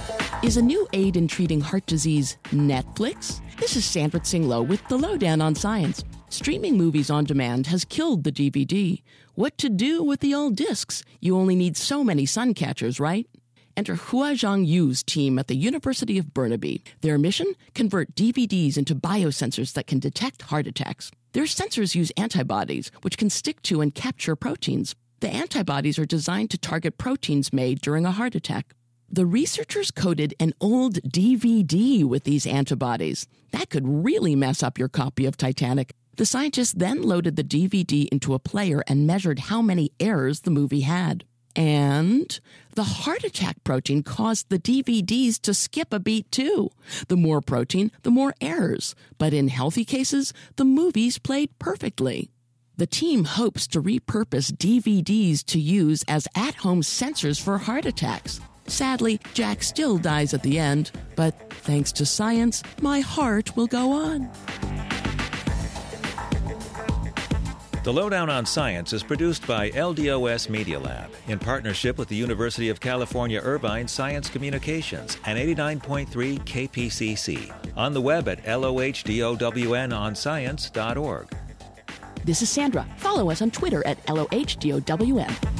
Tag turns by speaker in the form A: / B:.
A: Is a new aid in treating heart disease Netflix? This is Sandra Tsinglow with The Lowdown on Science. Streaming movies on demand has killed the DVD. What to do with the old discs? You only need so many sun catchers, right? Enter Huazhang Yu's team at the University of Burnaby. Their mission? Convert DVDs into biosensors that can detect heart attacks. Their sensors use antibodies, which can stick to and capture proteins. The antibodies are designed to target proteins made during a heart attack. The researchers coated an old DVD with these antibodies. That could really mess up your copy of Titanic. The scientists then loaded the DVD into a player and measured how many errors the movie had. And the heart attack protein caused the DVDs to skip a beat too. The more protein, the more errors. But in healthy cases, the movies played perfectly. The team hopes to repurpose DVDs to use as at-home sensors for heart attacks. Sadly, Jack still dies at the end, but thanks to science, my heart will go on.
B: The Lowdown on Science is produced by LDOS Media Lab in partnership with the University of California Irvine Science Communications and 89.3 KPCC. On the web at LOHDOWNonscience.org.
A: This is Sandra. Follow us on Twitter at LOHDOWN.